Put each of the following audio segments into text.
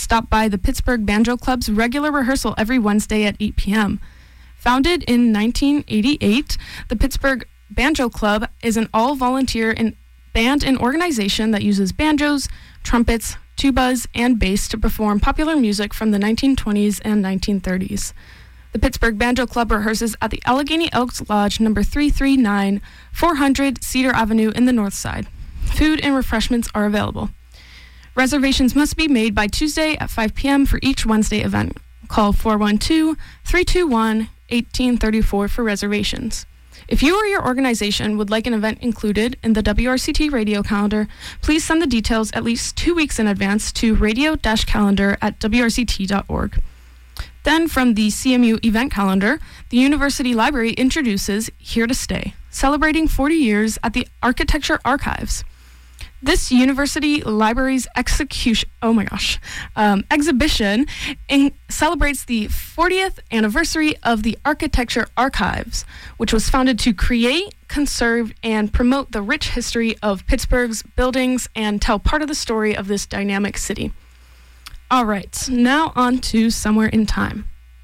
stop by the Pittsburgh Banjo Club's regular rehearsal every Wednesday at 8 p.m. Founded in 1988, the Pittsburgh Banjo Club is an all-volunteer band and organization that uses banjos, trumpets, tubas, and bass to perform popular music from the 1920s and 1930s. The Pittsburgh Banjo Club rehearses at the Allegheny Elks Lodge number 339, 400 Cedar Avenue in the North Side. Food and refreshments are available. Reservations must be made by Tuesday at 5 p.m. for each Wednesday event. Call 412-321-1834 for reservations. If you or your organization would like an event included in the WRCT radio calendar, please send the details at least 2 weeks in advance to radio-calendar@wrct.org. Then from the CMU event calendar, the University Library introduces Here to Stay, celebrating 40 years at the Architecture Archives. This University Library's exhibition celebrates the 40th anniversary of the Architecture Archives, which was founded to create, conserve, and promote the rich history of Pittsburgh's buildings and tell part of the story of this dynamic city. All right, now on to Somewhere in Time.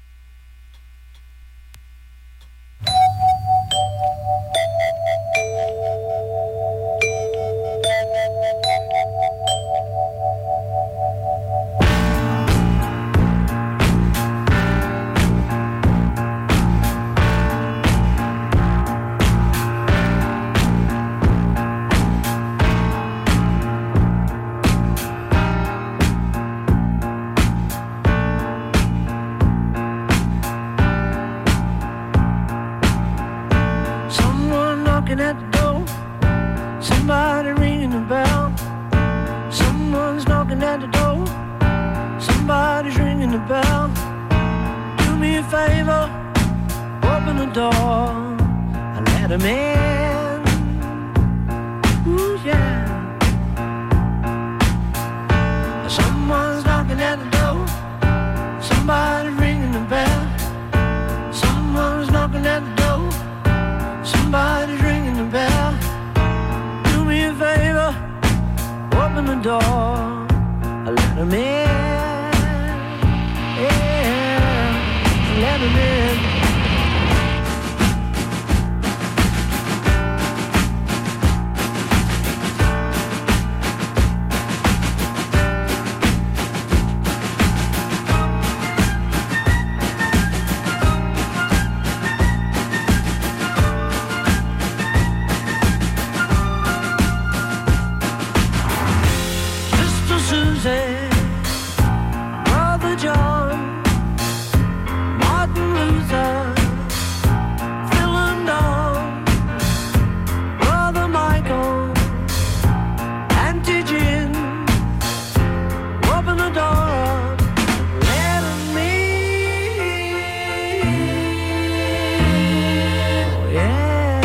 At the door, somebody ringing the bell. Someone's knocking at the door, somebody's ringing the bell. Do me a favor, open the door and let him in. Ooh, yeah. Someone's knocking at the door, somebody's ringing the bell. Someone's knocking at the door, somebody's ringing the bell. Do me a favor, open the door, let him in. Yeah, let him in. Brother John, Martin Luther, Phil and Don, Brother Michael, Auntie Jean, open the door, let him in. Oh, yeah.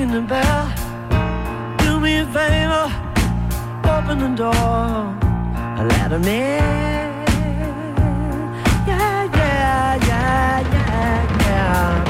ringing the bell. Do me a favor, open the door, let 'em in. Yeah, yeah, yeah, yeah, yeah.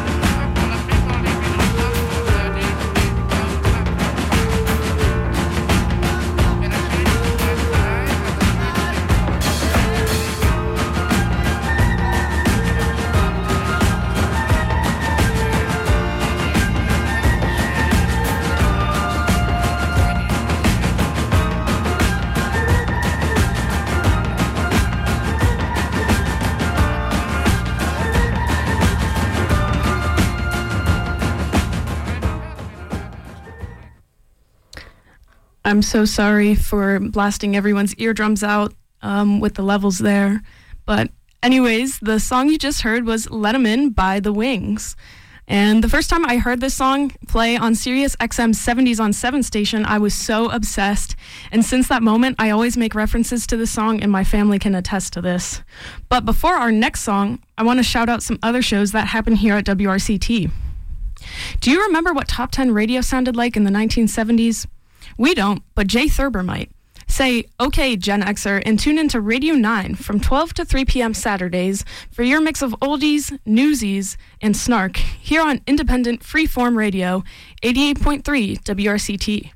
I'm so sorry for blasting everyone's eardrums out with the levels there. But anyways, the song you just heard was Let 'Em In by The Wings. And the first time I heard this song play on Sirius XM 70s on 7 station, I was so obsessed. And since that moment, I always make references to the song, and my family can attest to this. But before our next song, I want to shout out some other shows that happen here at WRCT. Do you remember what Top 10 radio sounded like in the 1970s? We don't, but Jay Thurber might. Say, okay, Gen Xer, and tune into Radio 9 from 12 to 3 p.m. Saturdays for your mix of oldies, newsies, and snark here on independent freeform radio, 88.3 WRCT.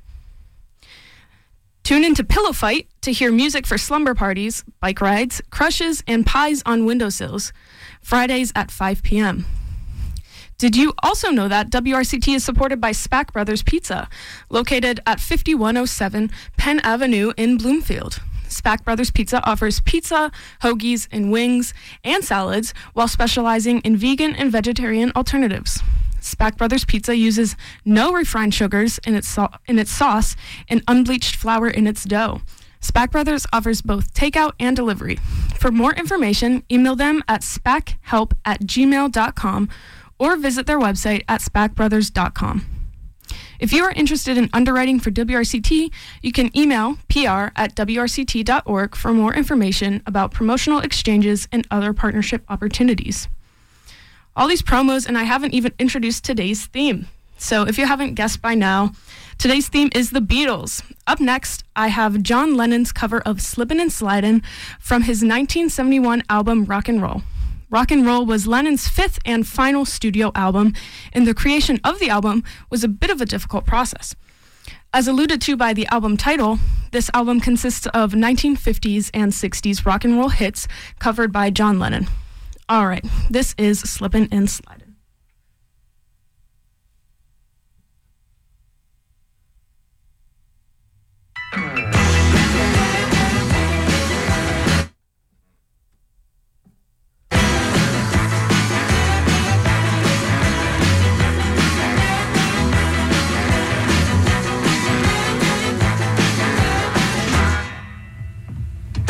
Tune into Pillow Fight to hear music for slumber parties, bike rides, crushes, and pies on windowsills, Fridays at 5 p.m. Did you also know that WRCT is supported by Spack Brothers Pizza, located at 5107 Penn Avenue in Bloomfield? Spack Brothers Pizza offers pizza, hoagies, and wings, and salads, while specializing in vegan and vegetarian alternatives. Spack Brothers Pizza uses no refined sugars in its sauce and unbleached flour in its dough. Spack Brothers offers both takeout and delivery. For more information, email them at spackhelp@gmail.com or visit their website at spackbrothers.com. If you are interested in underwriting for WRCT, you can email pr@wrct.org for more information about promotional exchanges and other partnership opportunities. All these promos, and I haven't even introduced today's theme. So if you haven't guessed by now, today's theme is the Beatles. Up next, I have John Lennon's cover of Slippin' and Slidin' from his 1971 album Rock and Roll. Rock and Roll was Lennon's fifth and final studio album, and the creation of the album was a bit of a difficult process. As alluded to by the album title, this album consists of 1950s and 60s rock and roll hits covered by John Lennon. All right, this is Slippin' and Slidin'.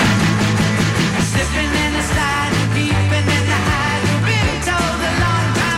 Slipping and sliding, keeping in the high. Been told a long time.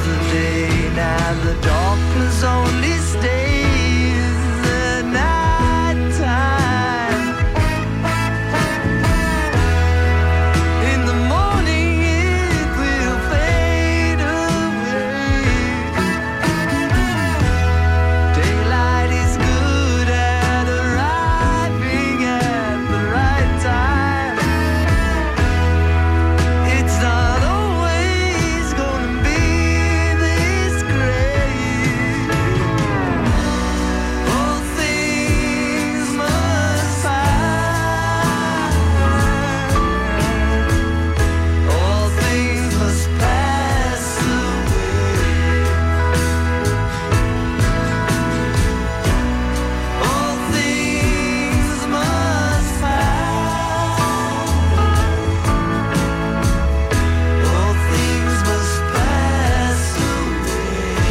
the day. Now the darkness only stays at night time. In the morning it will fade away. Daylight is good at arriving at the right time. It's not always gonna be this great. All things must pass. All things must pass away. All things must pass. All things must pass away.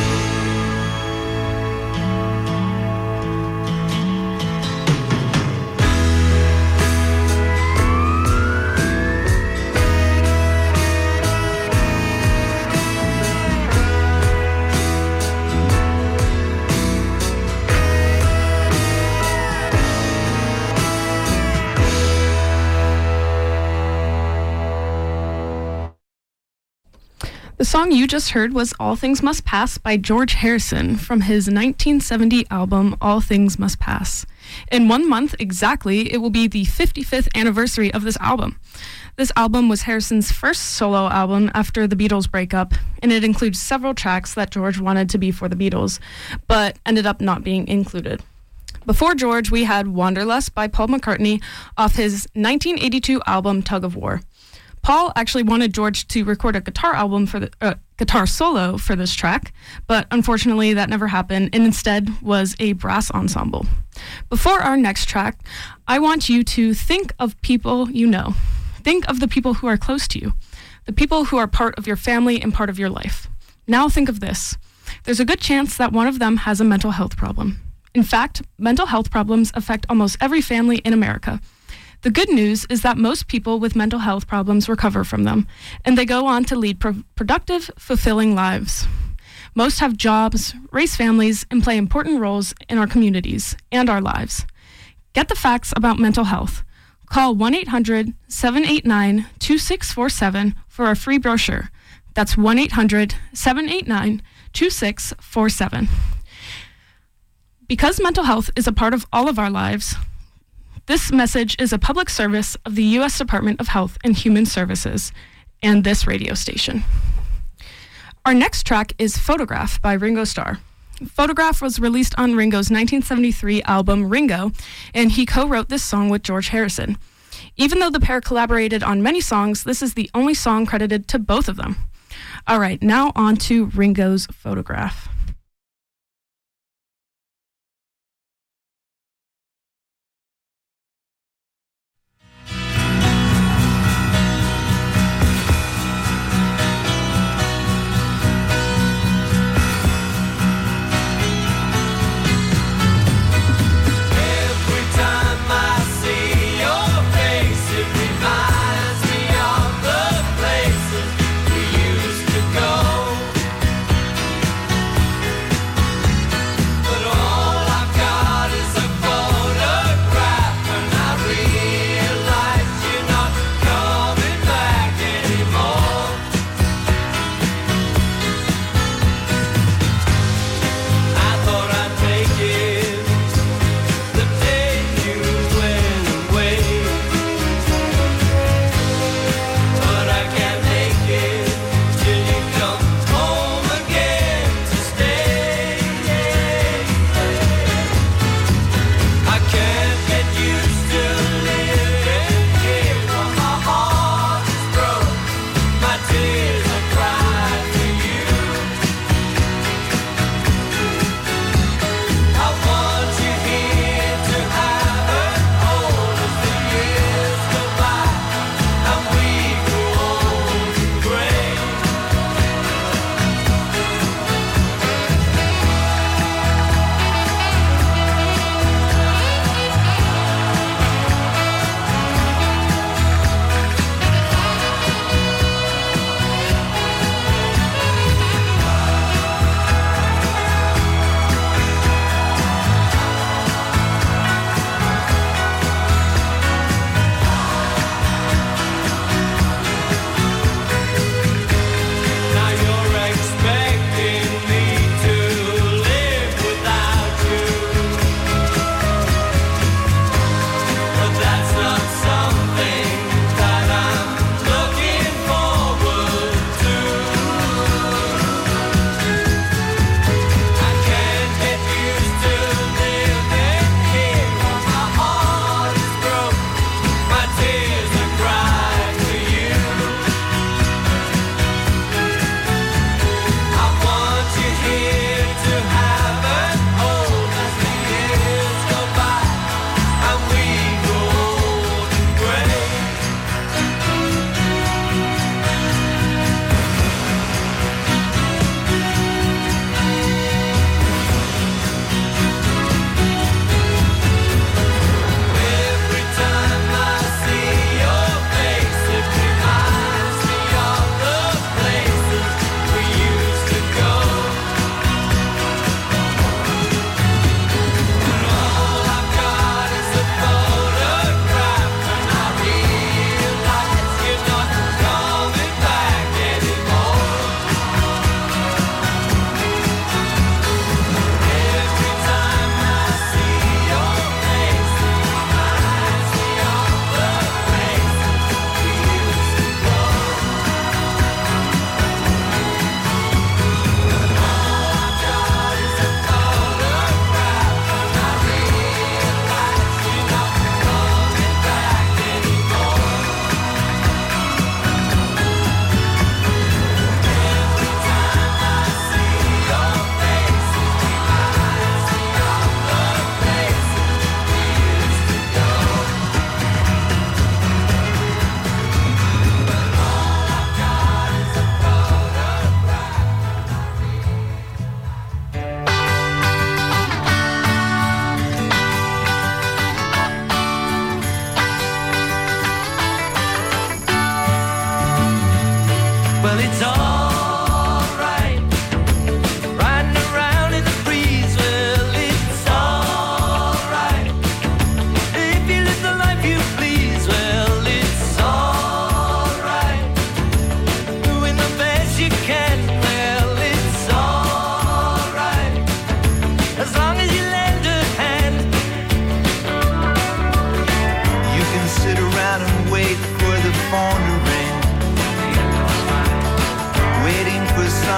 The song you just heard was All Things Must Pass by George Harrison from his 1970 album All Things Must Pass. In 1 month exactly, it will be the 55th anniversary of this album. This album was Harrison's first solo album after the Beatles breakup, and it includes several tracks that George wanted to be for the Beatles, but ended up not being included. Before George, we had Wanderlust by Paul McCartney off his 1982 album Tug of War. Paul actually wanted George to record a guitar solo for this track, but unfortunately that never happened, and instead was a brass ensemble. Before our next track, I want you to think of people you know. Think of the people who are close to you, the people who are part of your family and part of your life. Now think of this. There's a good chance that one of them has a mental health problem. In fact, mental health problems affect almost every family in America. The good news is that most people with mental health problems recover from them, and they go on to lead productive, fulfilling lives. Most have jobs, raise families, and play important roles in our communities and our lives. Get the facts about mental health. Call 1-800-789-2647 for a free brochure. That's 1-800-789-2647. Because mental health is a part of all of our lives, this message is a public service of the U.S. Department of Health and Human Services and this radio station. Our next track is Photograph by Ringo Starr. Photograph was released on Ringo's 1973 album Ringo, and he co-wrote this song with George Harrison. Even though the pair collaborated on many songs, this is the only song credited to both of them. All right, now on to Ringo's Photograph. Places we used to go.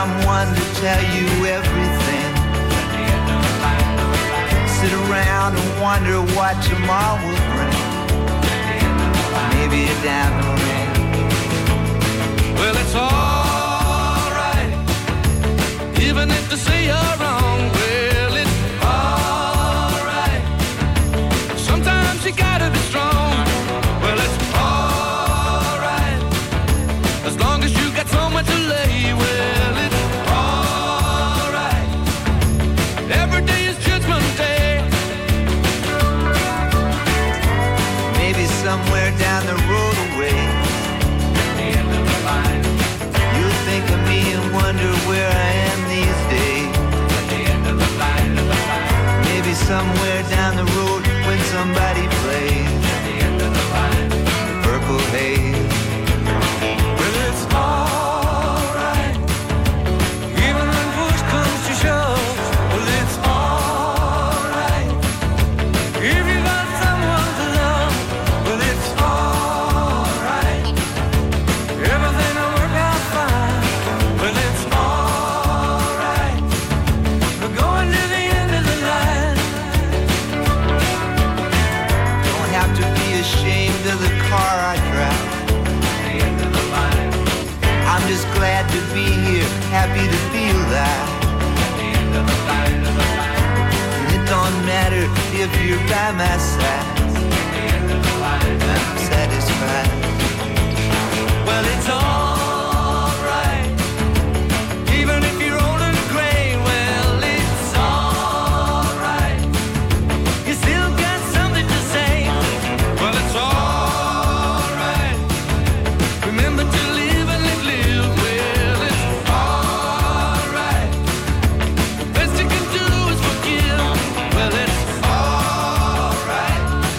someone to tell you everything. Sit around and wonder what tomorrow will bring. Maybe a diamond ring. Well, it's alright, even if they say you're wrong. Well, it's alright, sometimes you gotta be strong. Well, it's alright, as long as you got someone to lay. Well, it's alright, every day is Judgment Day. Maybe somewhere down the road away, you'll think of me and wonder where I am these days. Maybe somewhere down the road when somebody plays Purple Haze. Well, it's alright, even when push comes to shove. Well, it's alright, if you got someone to love. Well, it's alright, everything will work out fine. Well, it's alright, we're going to the end of the line. Don't have to be ashamed of the car I drive. I'm just glad to be here, happy to feel that. And it don't matter if you're by my side, I'm satisfied. Well, it's alright, even if you're old and gray. Well, it's alright, you still got something to say. Well, it's alright, remember to live and live. Well, it's alright, best you can do is forgive. Well, it's alright,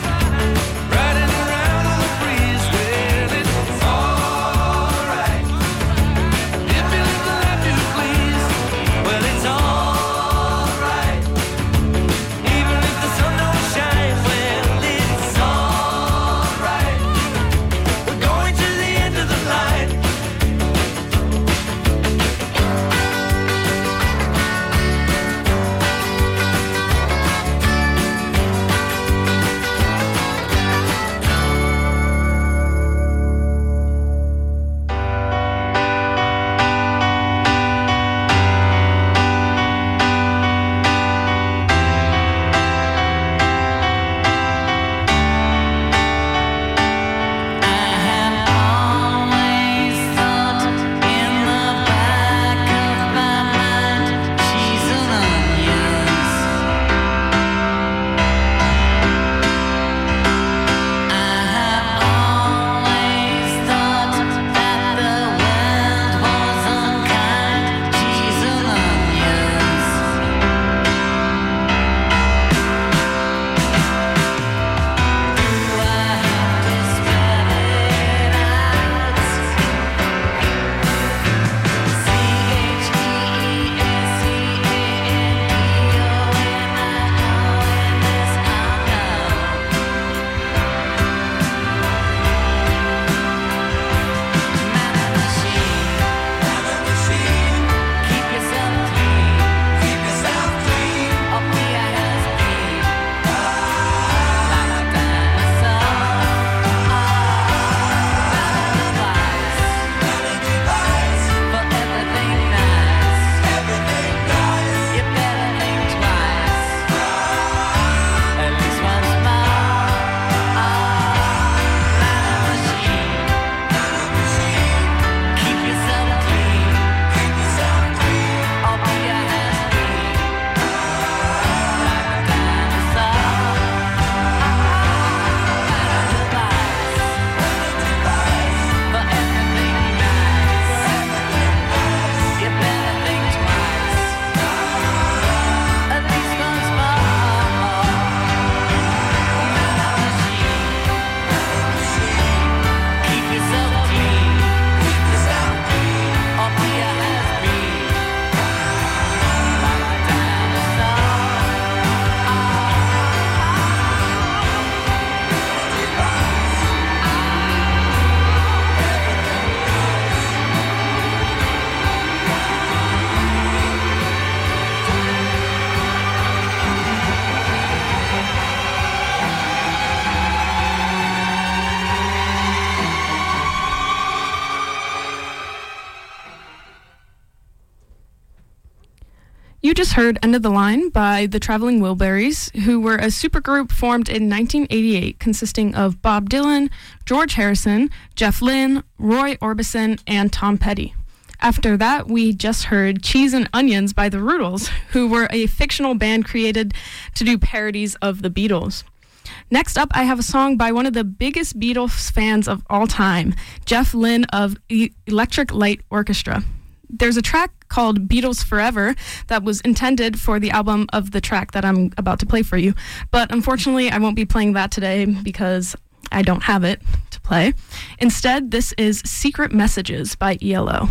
You just heard End of the Line by the Traveling Wilburys, who were a supergroup formed in 1988 consisting of Bob Dylan, George Harrison, Jeff Lynne, Roy Orbison, and Tom Petty. After that, we just heard Cheese and Onions by the Rudels, who were a fictional band created to do parodies of the Beatles. Next up, I have a song by one of the biggest Beatles fans of all time, Jeff Lynne of Electric Light Orchestra. There's a track called Beatles Forever that was intended for the album of the track that I'm about to play for you. But unfortunately, I won't be playing that today because I don't have it to play. Instead, this is Secret Messages by ELO.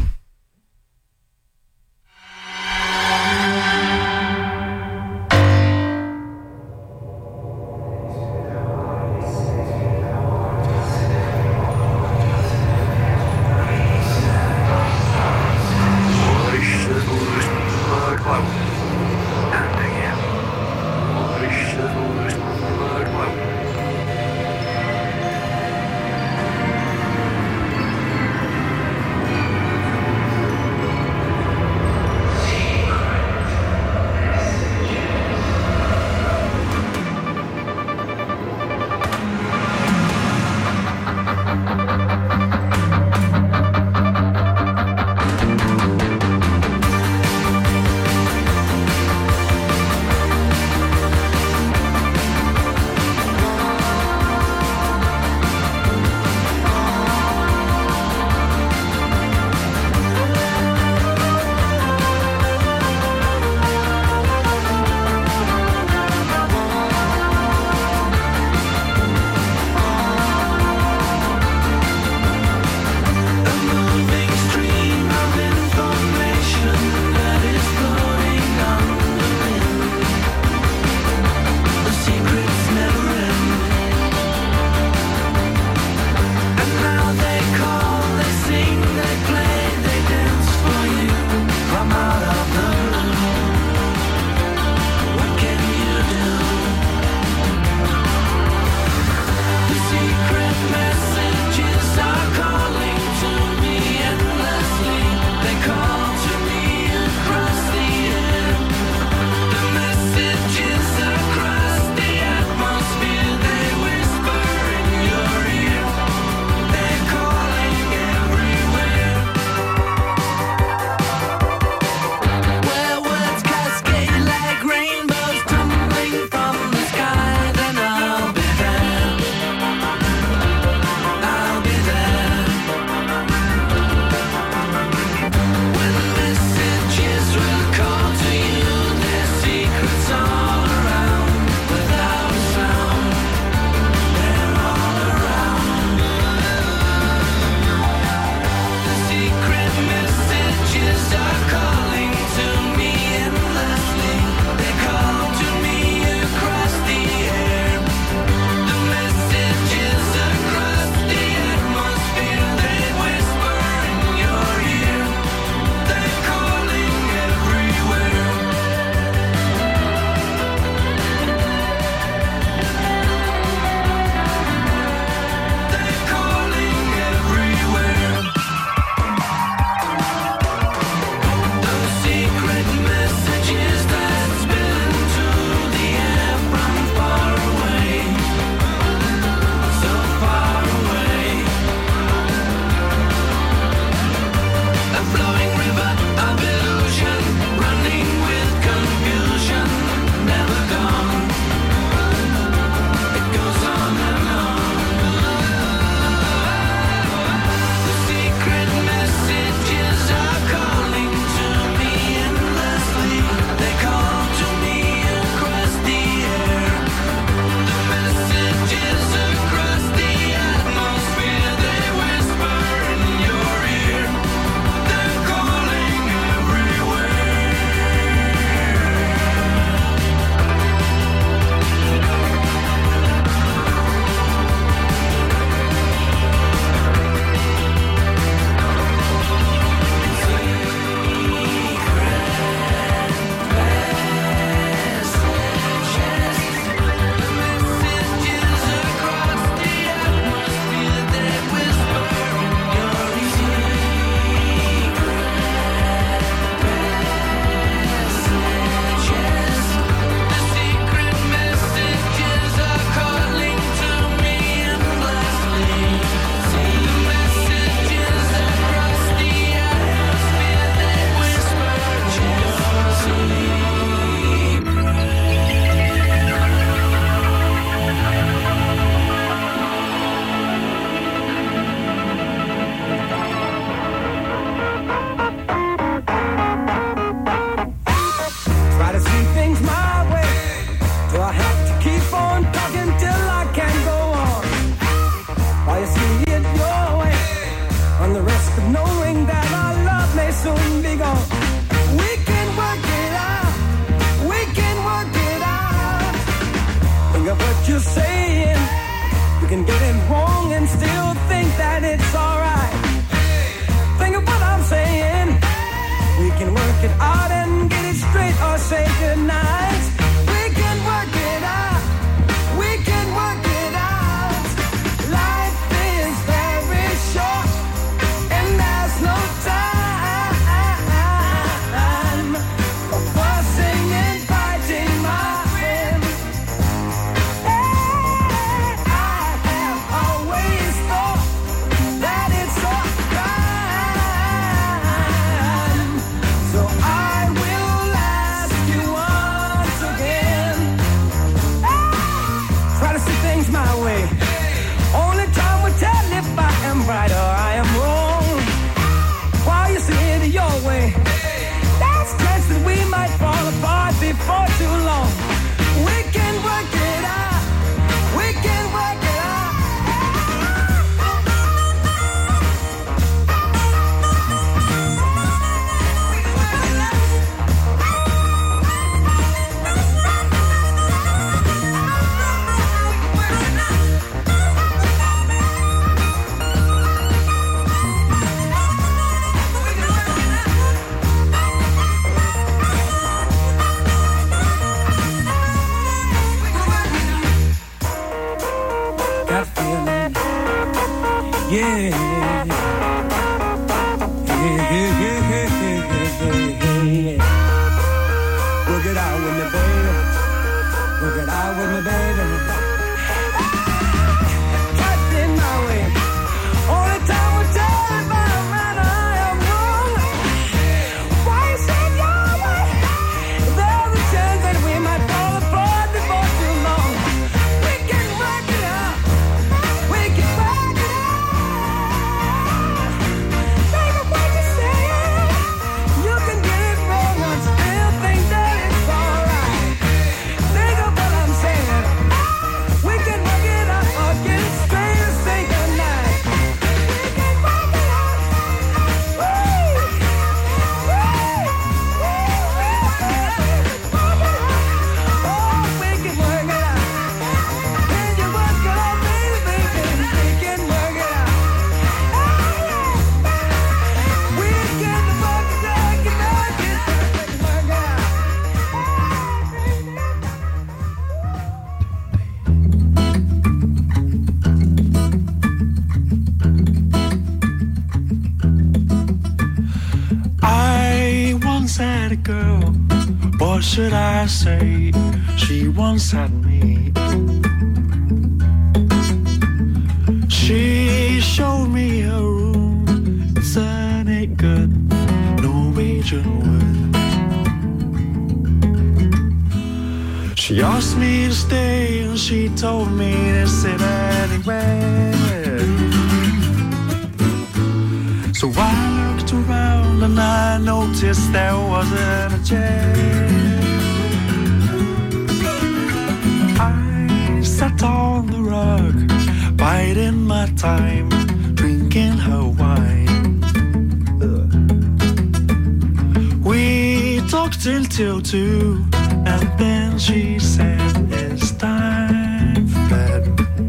out and get it straight or say goodnight. We can work it out. We can work it out. Life is very short and there's no time for fussing and fighting, my friend. I have always thought that it's a crime. So I will ask you once again. Try to see things my way. Only time will tell if I am right or I am wrong. While you see it your way, there's a chance that we might fall apart before too long. We can work it out. We can work it out. Got a feeling. Yeah. Yeah. Work it out with me, baby. Work it out with me, baby. Right in my way. Only time will tell if I'm right or I am wrong. Why you say your way? There's a chance that we might fall apart before too long. We can work it out. We can work it out. Baby, what you say? You can get it wrong and still think that it's alright. Think of what I'm saying. We can work it out or get it straight and say goodnight. We can work it out. Oh, we can work it out. Can you work it out, baby? We can work it out. We can work it out. We can work it out. I once had a girl, what should I say? She once had me. She showed me her room, isn't it good? Norwegian wood. She asked me to stay and she told me to sit anywhere. So I looked around and I noticed there wasn't a chair. I sat on the rug, biding my time, drinking her wine. We talked till 2, and then she said it's time for bed.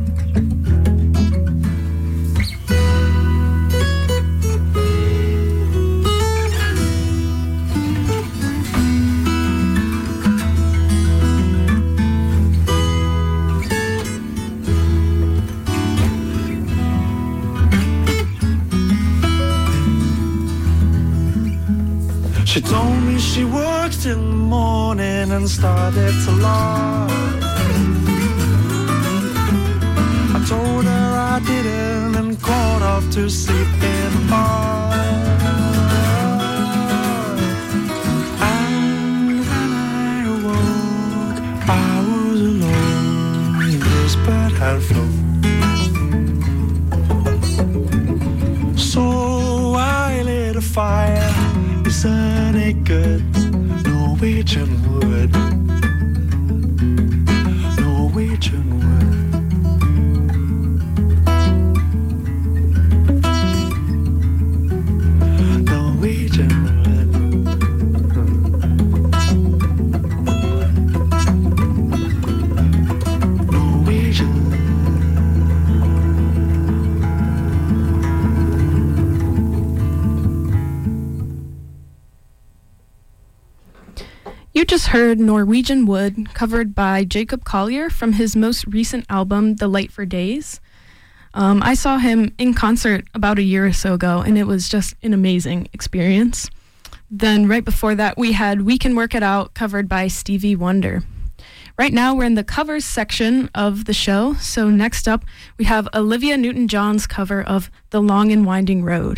She told me she worked in the morning and started to lie. I told her I didn't and called off to sleep in the bar. And when I awoke, I was alone. This bird had flown. So I lit a fire. Isn't it good? Norwegian wood. Norwegian wood. Norwegian wood. Norwegian. You just heard Norwegian Wood, covered by Jacob Collier from his most recent album, The Light for Days. I saw him in concert about a year or so ago, and it was just an amazing experience. Then right before that, we had We Can Work It Out, covered by Stevie Wonder. Right now, we're in the covers section of the show, so next up, we have Olivia Newton-John's cover of The Long and Winding Road.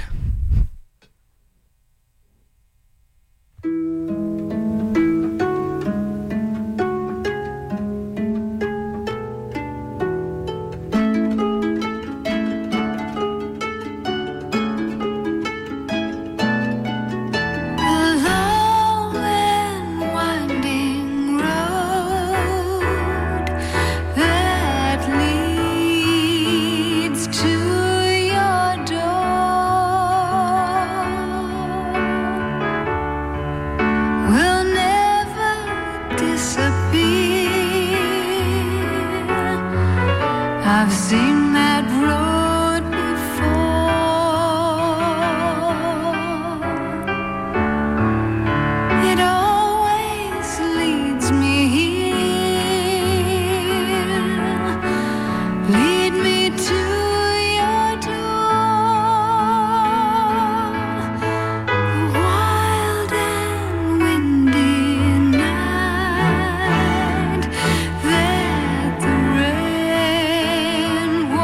I've seen that road before. It always leads me here. Lead me to your door. The wild and windy night that the rain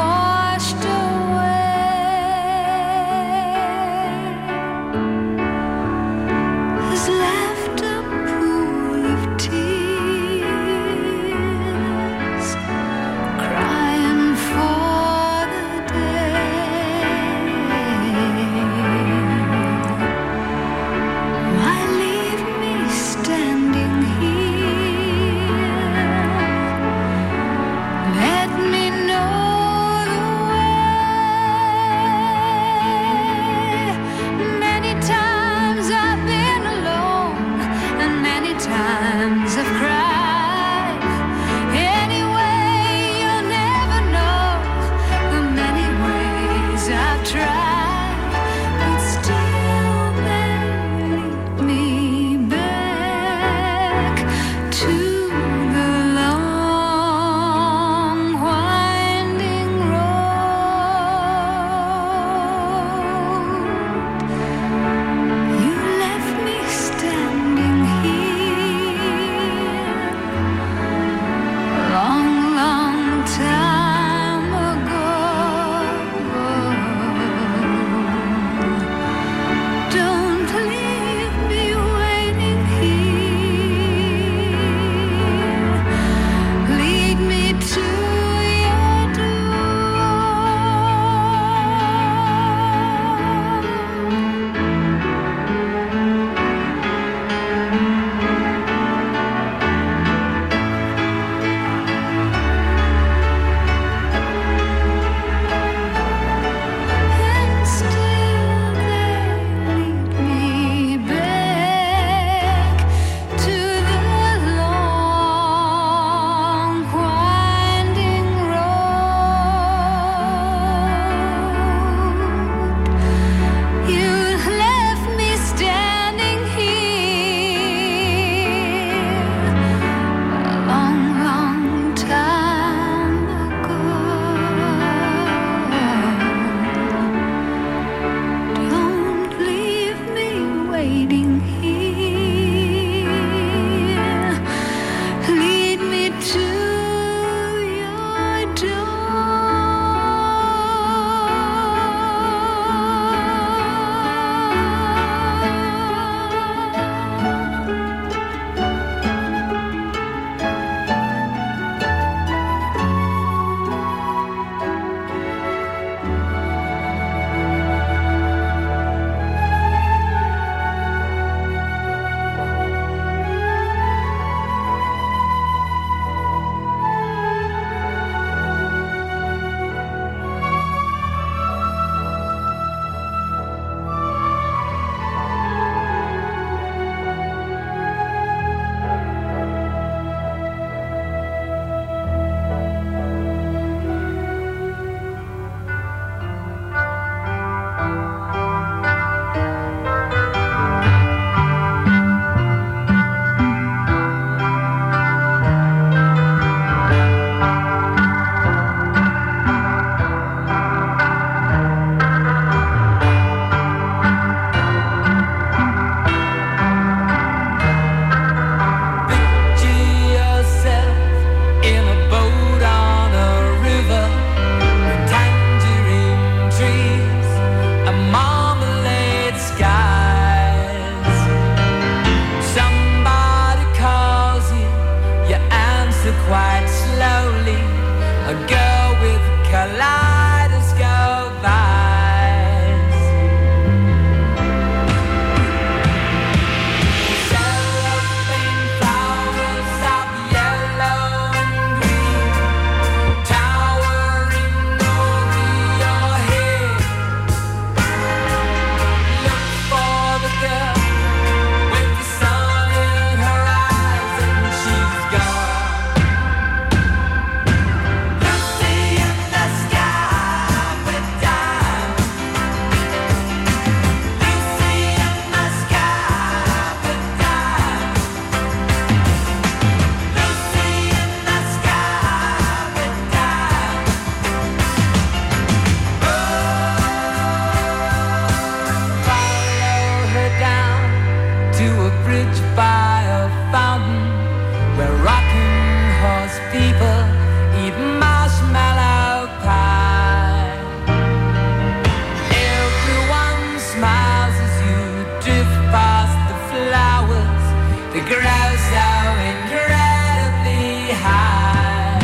that grows so incredibly high.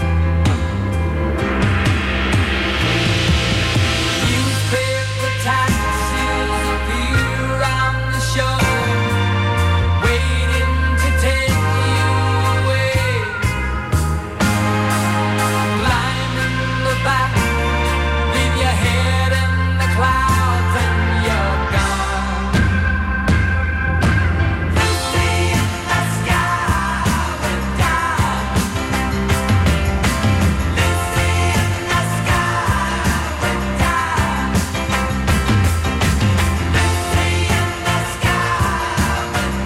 Newspaper taxis appear on the shore, waiting to take you away. Climb in the back, leave your head in the clouds and you're gone. Lucy in the sky with diamonds. Lucy in the sky with diamonds. Lucy in the sky with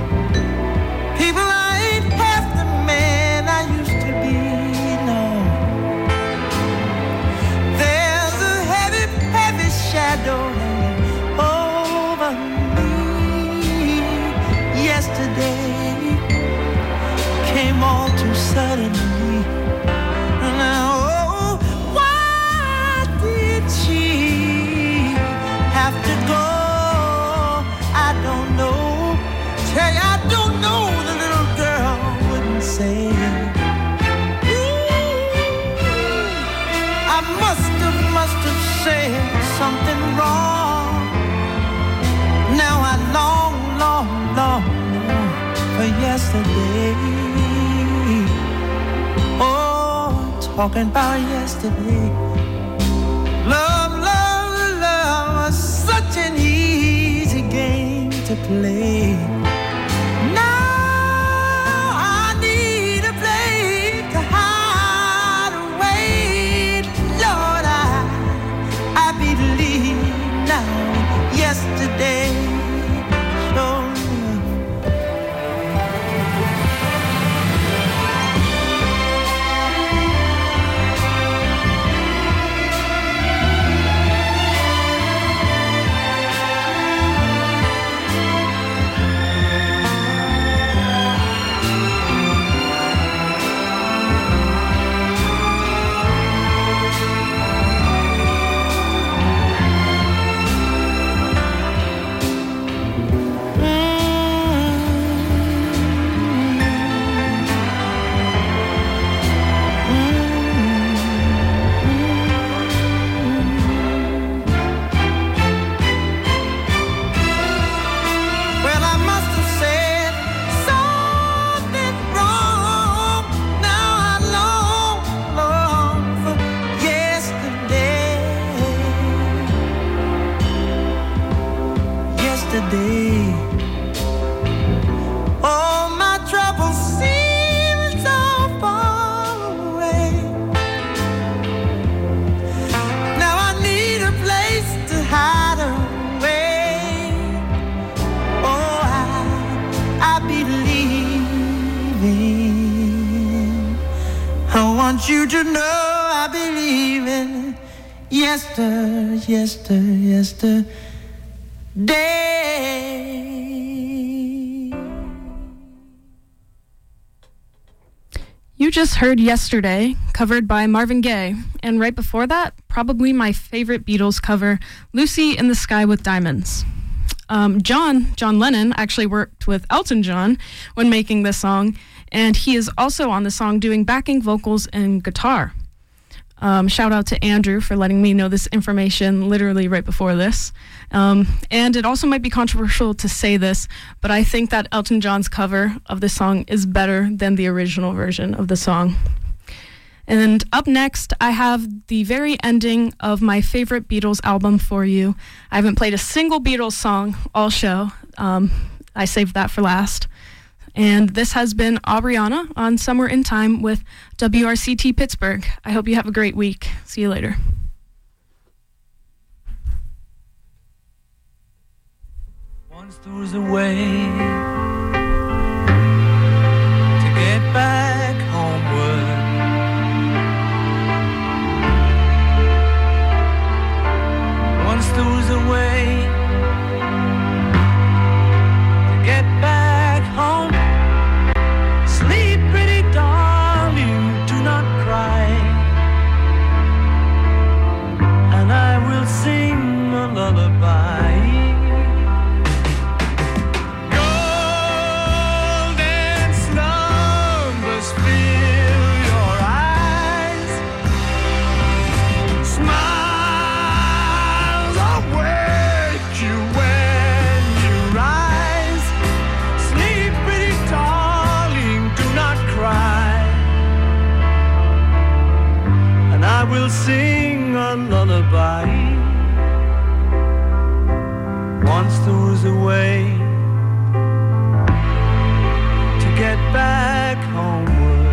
People ain't half the man I used to be, no. talking about yesterday. Love, love, love was such an easy game to play. Now I need a place to hide away. Lord, I believe now yesterday. Sure. You to know I believe in yesterday. You just heard Yesterday, covered by Marvin Gaye, and right before that, probably my favorite Beatles cover, Lucy in the Sky with Diamonds. John Lennon actually worked with Elton John when making this song, and he is also on the song doing backing vocals and guitar. Shout out to Andrew for letting me know this information literally right before this. And it also might be controversial to say this, but I think that Elton John's cover of the song is better than the original version of the song. And up next, I have the very ending of my favorite Beatles album for you. I haven't played a single Beatles song all show. I saved that for last. And this has been Aubriana on Somewhere in Time with WRCT Pittsburgh. I hope you have a great week. See you later. Once there was a way to get back homeward. Once there was a way to get back home. Sleep, pretty darling, do not cry, and I will sing a lullaby. Golden slumbers fill your eyes, smiles awake you when you rise. Sleep, pretty darling, do not cry, and I will sing a lullaby. Once there was a way to get back homeward.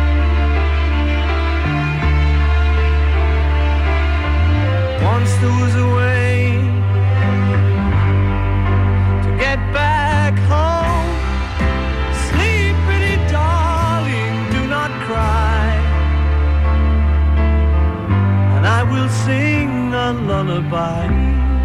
Once there was a way to get back home. Sleep, pretty darling, do not cry, and I will sing a lullaby.